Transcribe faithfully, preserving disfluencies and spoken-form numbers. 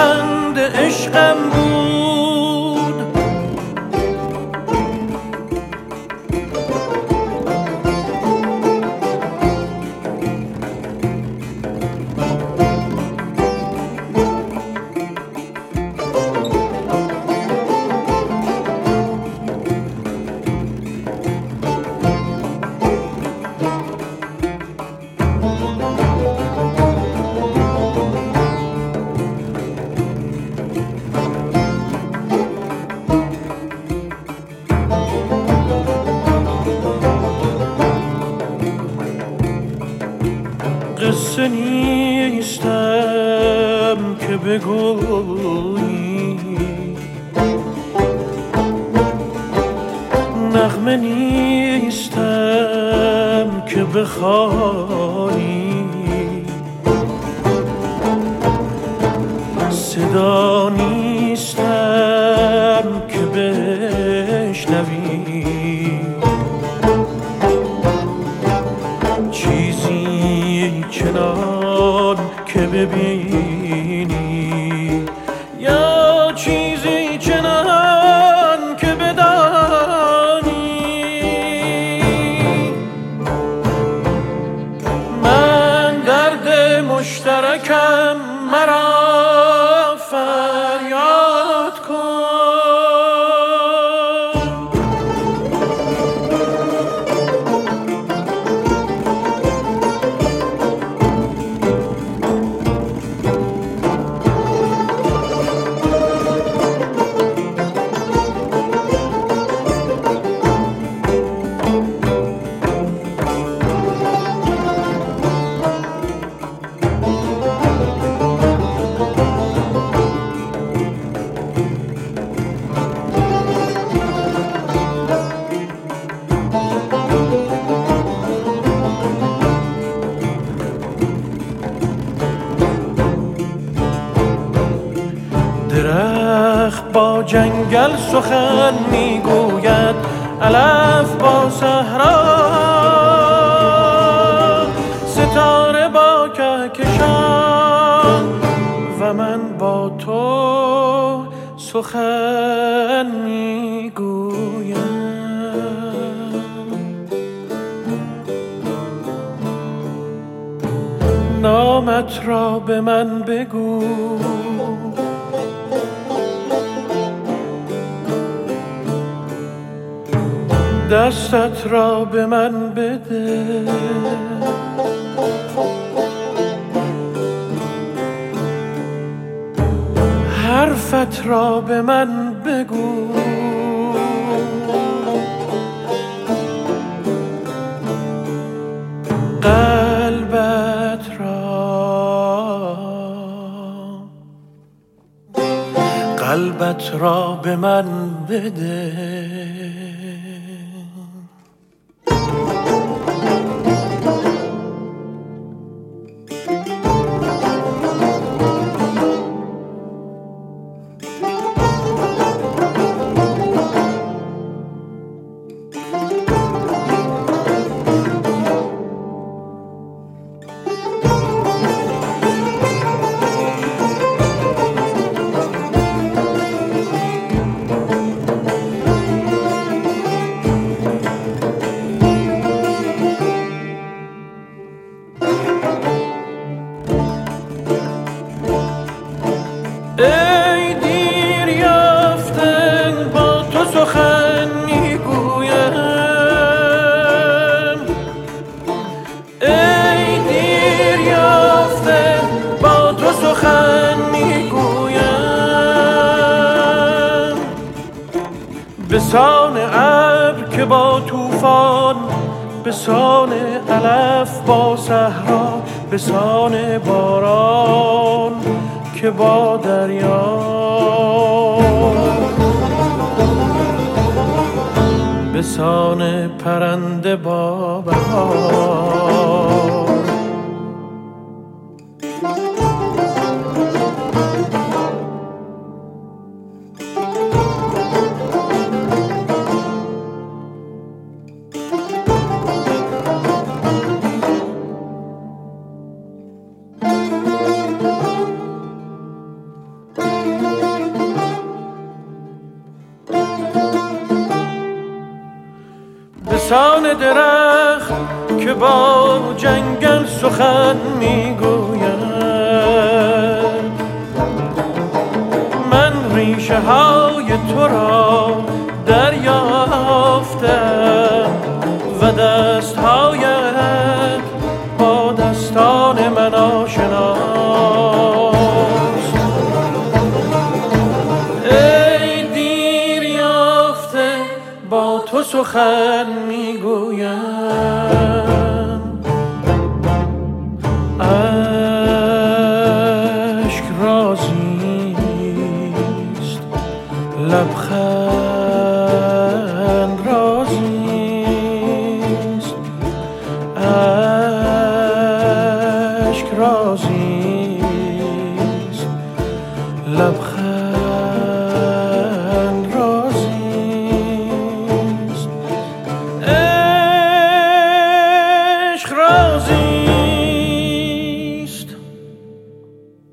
لبخند عشقم بود. قصه نیستم که بگویی، نغمه نیستم که بخوانی، صدا نیستم که بشنوی، چیزی چنان که ببینی یا چیزی چنان که بدانی. من درد مشترکم مرا فریاد کن. درخت با جنگل سخن میگوید، علف با صحرا، ستاره با کهکشان و من با تو سخن میگویم. نامت را به من بگو، دستت را به من بده، حرفت را به من بگو، قلبت را قلبت را به من بده. ای دیر یافته با تو سخن میگویم، ای دیر یافته با تو سخن میگویم، به سان ابر که با طوفان، به سان علف با صحرا، به سان باران که با دریا، به سان پرنده با بهار. بسان درخت که با جنگل سخن میگوید. من ریشه های تو را دریافتم و دست هایت با دستان من آشناست. ای دیر یافته با تو سخن میگویم، اشک رازیست لبخند رازیست، اشک رازیست لبخند